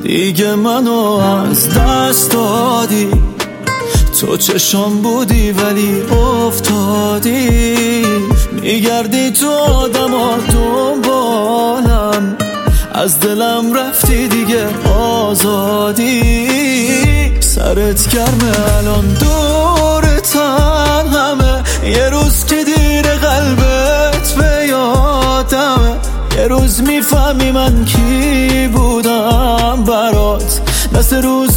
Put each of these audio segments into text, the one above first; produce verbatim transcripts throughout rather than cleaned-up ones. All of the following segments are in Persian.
دیگه منو از دست دادی. تو چشم بودی ولی افتادی، میگردی تو آدم ها دنبالم، از دلم رفتی دیگه آزادی. سرت گرمه الان دور تن همه، یه روز که دیر قلبت به یادمه، یه روز میفهمی من کی بودم برات، مثل روز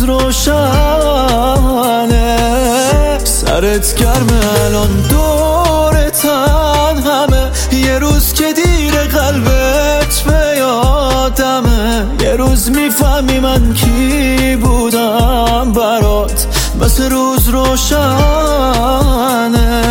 روشنه. سرت گرمه الان دور تن همه، یه روز که دیر قلبت به یادمه، یه روز میفهمی من کی بودم برات، مثل روز روشنه.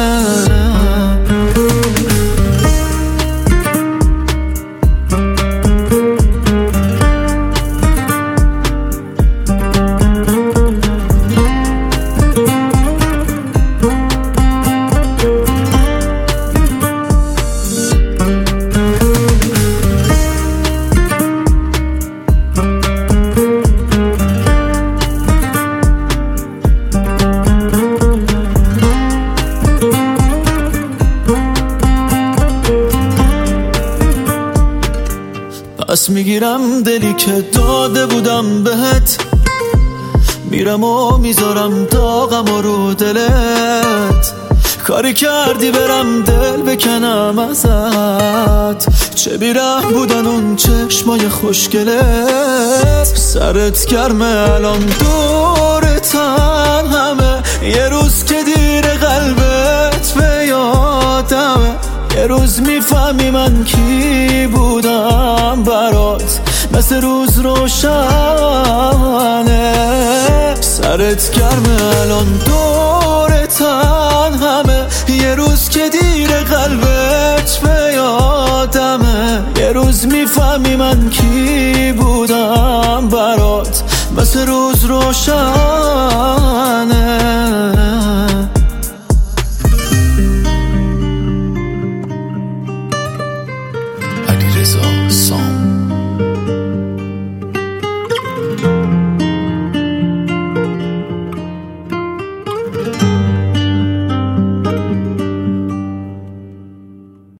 پس میگیرم دلی که داده بودم بهت، میرم و میذارم داغم و رو دلت. کاری کردی برم دل بکنم ازت، چه بیره بودن اون چشمای خوشگلت. سرت گرمه الان دور تن همه، یه روز که دیر قلبت به یادمه، یه روز میفهمی من کی بودم برات، مثل روز روشنه. سرت گرمه الان دور تن همه، یه روز که دیر قلبت به یادمه، یه روز میفهمی من کی بودم برات، مثل روز روشنه. علیرضا سام